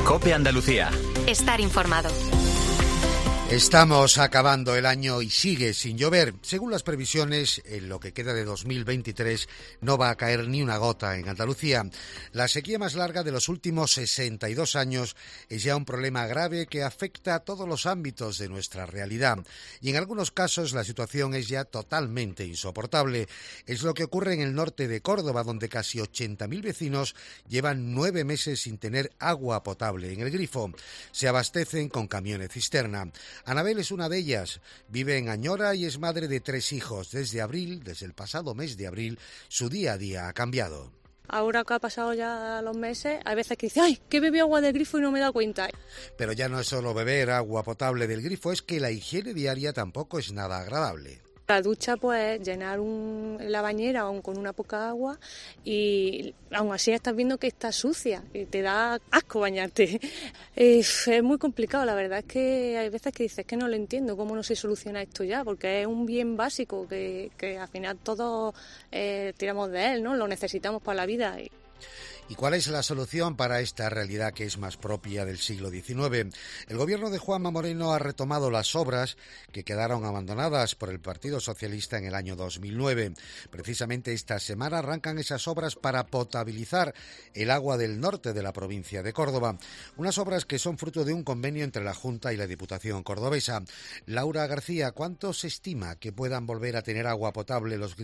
COPE Andalucía. Estar informado. Estamos acabando el año y sigue sin llover. Según las previsiones, en lo que queda de 2023 no va a caer ni una gota en Andalucía. La sequía más larga de los últimos 62 años es ya un problema grave que afecta a todos los ámbitos de nuestra realidad. Y en algunos casos la situación es ya totalmente insoportable. Es lo que ocurre en el norte de Córdoba, donde casi 80.000 vecinos llevan 9 meses sin tener agua potable en el grifo. Se abastecen con camiones cisterna. Anabel es una de ellas, vive en Añora y es madre de 3 hijos. Desde el pasado mes de abril, su día a día ha cambiado. Ahora que ha pasado ya los meses, hay veces que dice, ¡ay, que bebí agua del grifo y no me he dado cuenta! Pero ya no es solo beber agua potable del grifo, es que la higiene diaria tampoco es nada agradable. La ducha, pues, llenar la bañera aún con una poca agua y aún así estás viendo que está sucia y te da asco bañarte. Es muy complicado, la verdad es que hay veces que dices que no lo entiendo, cómo no se soluciona esto ya, porque es un bien básico que al final todos tiramos de él, ¿no? Lo necesitamos para la vida. ¿Y cuál es la solución para esta realidad que es más propia del siglo XIX? El gobierno de Juanma Moreno ha retomado las obras que quedaron abandonadas por el Partido Socialista en el año 2009. Precisamente esta semana arrancan esas obras para potabilizar el agua del norte de la provincia de Córdoba. Unas obras que son fruto de un convenio entre la Junta y la Diputación cordobesa. Laura García, ¿cuánto se estima que puedan volver a tener agua potable en los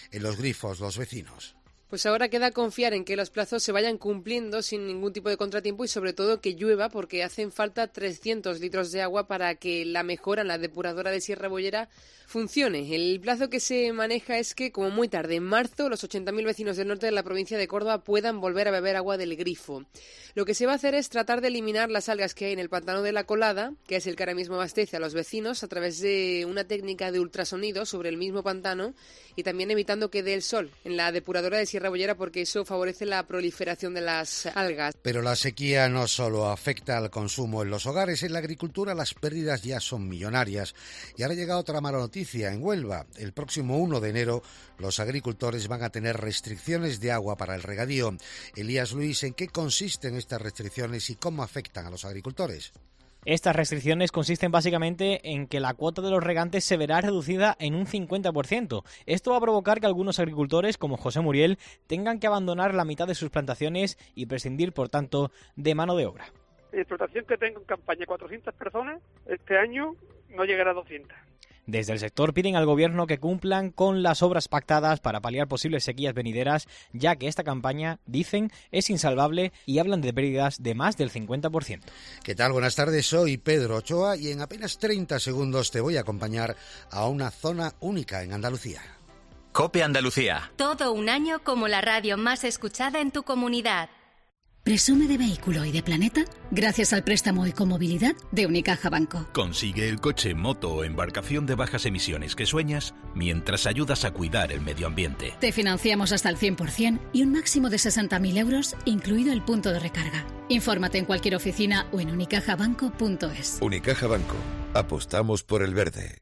grifos los vecinos? Pues ahora queda confiar en que los plazos se vayan cumpliendo sin ningún tipo de contratiempo y sobre todo que llueva, porque hacen falta 300 litros de agua para que la mejora en la depuradora de Sierra Bollera funcione. El plazo que se maneja es que, como muy tarde, en marzo, los 80.000 vecinos del norte de la provincia de Córdoba puedan volver a beber agua del grifo. Lo que se va a hacer es tratar de eliminar las algas que hay en el pantano de la Colada, que es el que ahora mismo abastece a los vecinos, a través de una técnica de ultrasonido sobre el mismo pantano y también evitando que dé el sol en la depuradora de Sierra Bollera, porque eso favorece la proliferación de las algas. Pero la sequía no solo afecta al consumo en los hogares, en la agricultura las pérdidas ya son millonarias. Y ahora llega otra mala noticia. En Huelva, el próximo 1 de enero, los agricultores van a tener restricciones de agua para el regadío. Elías Luis, ¿en qué consisten estas restricciones y cómo afectan a los agricultores? Estas restricciones consisten básicamente en que la cuota de los regantes se verá reducida en un 50%. Esto va a provocar que algunos agricultores, como José Muriel, tengan que abandonar la mitad de sus plantaciones y prescindir, por tanto, de mano de obra. La explotación que tengo en campaña, 400 personas, este año no llegará a 200. Desde el sector piden al gobierno que cumplan con las obras pactadas para paliar posibles sequías venideras, ya que esta campaña, dicen, es insalvable y hablan de pérdidas de más del 50%. ¿Qué tal? Buenas tardes, soy Pedro Ochoa y en apenas 30 segundos te voy a acompañar a una zona única en Andalucía. COPE Andalucía. Todo un año como la radio más escuchada en tu comunidad. Presume de vehículo y de planeta gracias al préstamo Ecomovilidad de Unicaja Banco. Consigue el coche, moto o embarcación de bajas emisiones que sueñas mientras ayudas a cuidar el medio ambiente. Te financiamos hasta el 100% y un máximo de 60.000 euros, incluido el punto de recarga. Infórmate en cualquier oficina o en unicajabanco.es. Unicaja Banco. Apostamos por el verde.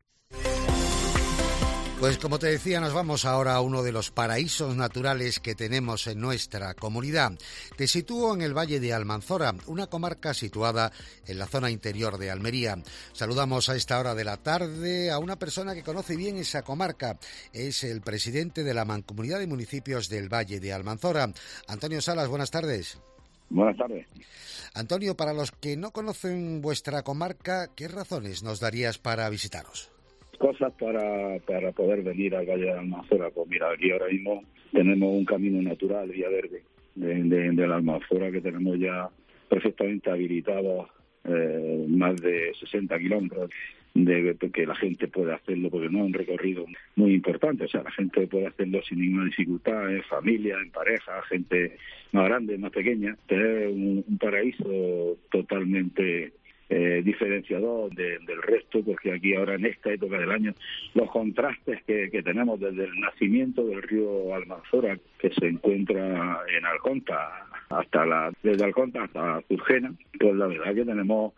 Pues como te decía, nos vamos ahora a uno de los paraísos naturales que tenemos en nuestra comunidad. Te sitúo en el Valle de Almanzora, una comarca situada en la zona interior de Almería. Saludamos a esta hora de la tarde a una persona que conoce bien esa comarca. Es el presidente de la Mancomunidad de Municipios del Valle de Almanzora. Antonio Salas, buenas tardes. Buenas tardes. Antonio, para los que no conocen vuestra comarca, ¿qué razones nos darías para visitaros? Cosas para poder venir al Valle de Almanzora. Pues mira, aquí ahora mismo tenemos un camino natural, vía verde, de la Almanzora, que tenemos ya perfectamente habilitados más de 60 kilómetros, que la gente puede hacerlo, porque no es un recorrido muy importante. O sea, la gente puede hacerlo sin ninguna dificultad, en familia, en pareja, gente más grande, más pequeña. Es un paraíso totalmente diferenciador del resto, porque aquí ahora en esta época del año los contrastes que tenemos desde el nacimiento del río Almanzora, que se encuentra en Alconta, desde Alconta hasta Turgena, pues la verdad que tenemos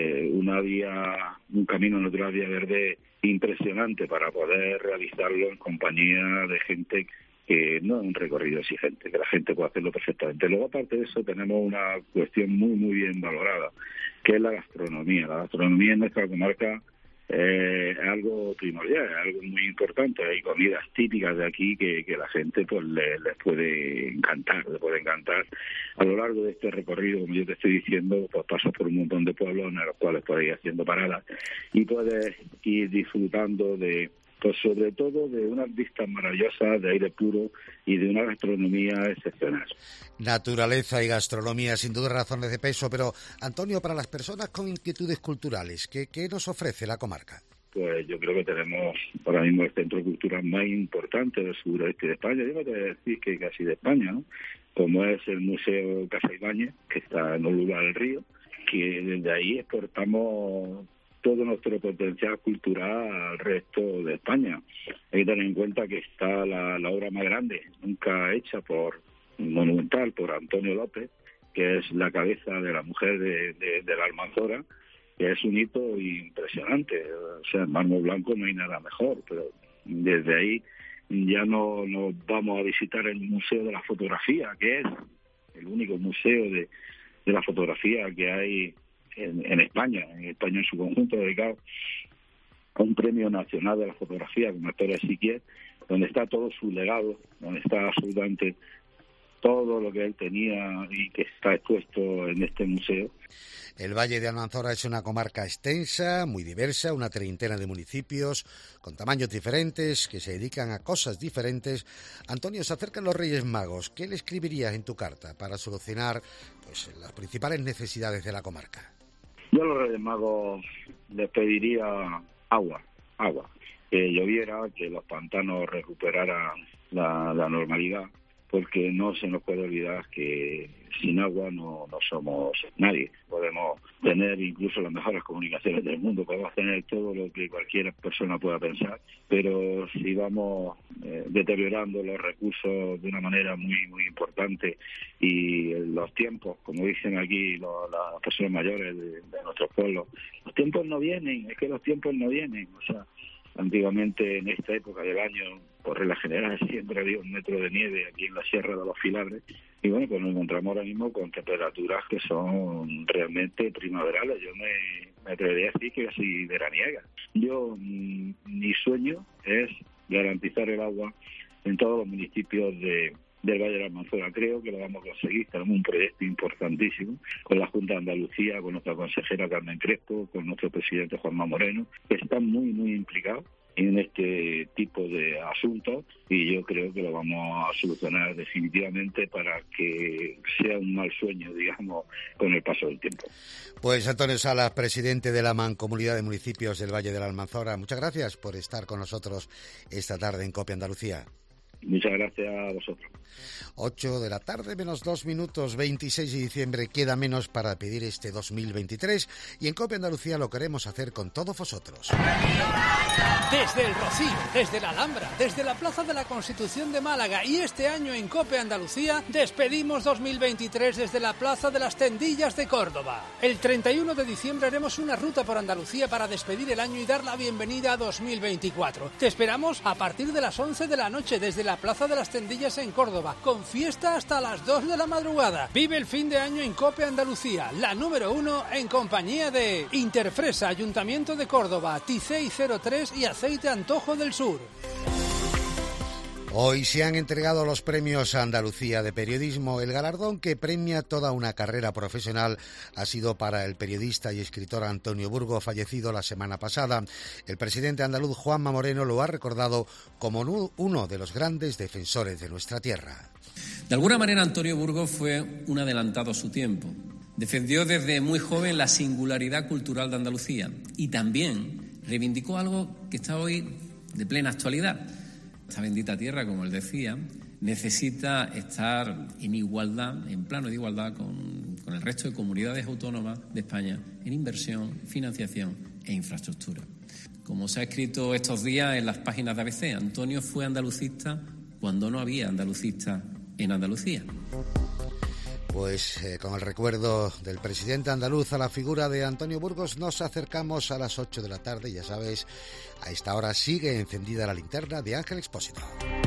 un camino natural vía verde impresionante para poder realizarlo en compañía de gente que no es un recorrido exigente, que la gente puede hacerlo perfectamente. Luego, aparte de eso, tenemos una cuestión muy, muy bien valorada, que es la gastronomía. La gastronomía en nuestra comarca es algo primordial, es algo muy importante. Hay comidas típicas de aquí que la gente pues les puede encantar, A lo largo de este recorrido, como yo te estoy diciendo, pues pasas por un montón de pueblos en los cuales puedes ir haciendo paradas y puedes ir disfrutando de, pues sobre todo, de unas vistas maravillosas, de aire puro y de una gastronomía excepcional. Naturaleza y gastronomía, sin duda razones de peso, pero Antonio, para las personas con inquietudes culturales, ¿qué nos ofrece la comarca? Pues yo creo que tenemos ahora mismo el centro cultural más importante del suroeste de España, yo no te voy a decir que casi de España, ¿no? Como es el Museo Casa Ibáñez, que está en Olula del Río, que desde ahí exportamos todo nuestro potencial cultural al resto de España. Hay que tener en cuenta que está la obra más grande nunca hecha monumental por Antonio López, que es la cabeza de la mujer de la Almanzora, que es un hito impresionante. O sea, en mármol blanco no hay nada mejor, pero desde ahí ya nos vamos a visitar el Museo de la Fotografía, que es el único museo de la fotografía que hay en España en su conjunto, dedicado a un premio nacional de la fotografía como Victoria Siquier, donde está todo su legado, donde está absolutamente todo lo que él tenía y que está expuesto en este museo. El Valle de Almanzora es una comarca extensa, muy diversa, una treintena de municipios con tamaños diferentes que se dedican a cosas diferentes. Antonio, se acercan los Reyes Magos. ¿Qué le escribirías en tu carta para solucionar pues las principales necesidades de la comarca? Yo a los Reyes Magos les pediría agua, que lloviera, que los pantanos recuperaran la normalidad, porque no se nos puede olvidar que sin agua no somos nadie. Podemos tener incluso las mejores comunicaciones del mundo, podemos tener todo lo que cualquier persona pueda pensar, pero si vamos deteriorando los recursos de una manera muy, muy importante y los tiempos, como dicen aquí las personas mayores de nuestros pueblos, los tiempos no vienen, o sea, antiguamente en esta época del año, por regla general, siempre había 1 metro de nieve aquí en la Sierra de los Filabres, y bueno, pues nos encontramos ahora mismo con temperaturas que son realmente primaverales. Yo me atrevería a decir que casi veraniegas. Yo, mi sueño es garantizar el agua en todos los municipios del Valle de la Almanzora. Creo que lo vamos a conseguir. Tenemos un proyecto importantísimo con la Junta de Andalucía, con nuestra consejera Carmen Crespo, con nuestro presidente Juanma Moreno, que están muy, muy implicados en este tipo de asuntos, y yo creo que lo vamos a solucionar definitivamente para que sea un mal sueño, digamos, con el paso del tiempo. Pues Antonio Salas, presidente de la Mancomunidad de Municipios del Valle de la Almanzora, muchas gracias por estar con nosotros esta tarde en COPE Andalucía. Muchas gracias a vosotros. 8 de la tarde, menos 2 minutos, 26 de diciembre, queda menos para pedir este 2023 y en COPE Andalucía lo queremos hacer con todos vosotros. Desde el Rocío, desde la Alhambra, desde la Plaza de la Constitución de Málaga y este año en COPE Andalucía despedimos 2023 desde la Plaza de las Tendillas de Córdoba. El 31 de diciembre haremos una ruta por Andalucía para despedir el año y dar la bienvenida a 2024. Te esperamos a partir de las 11 de la noche desde la Plaza de las Tendillas en Córdoba, con fiesta hasta las 2 de la madrugada. Vive el fin de año en COPE Andalucía, la número 1 en compañía de Interfresa, Ayuntamiento de Córdoba, Ticey 03 y Aceite Antojo del Sur. Hoy se han entregado los premios Andalucía de Periodismo. El galardón que premia toda una carrera profesional ha sido para el periodista y escritor Antonio Burgo, fallecido la semana pasada. El presidente andaluz Juanma Moreno lo ha recordado como uno de los grandes defensores de nuestra tierra. De alguna manera, Antonio Burgo fue un adelantado a su tiempo. Defendió desde muy joven la singularidad cultural de Andalucía y también reivindicó algo que está hoy de plena actualidad. Esta bendita tierra, como él decía, necesita estar en igualdad, en plano de igualdad con el resto de comunidades autónomas de España en inversión, financiación e infraestructura. Como se ha escrito estos días en las páginas de ABC, Antonio fue andalucista cuando no había andalucistas en Andalucía. Pues con el recuerdo del presidente andaluz a la figura de Antonio Burgos nos acercamos a las 8 de la tarde. Ya sabes, a esta hora sigue encendida la linterna de Ángel Expósito.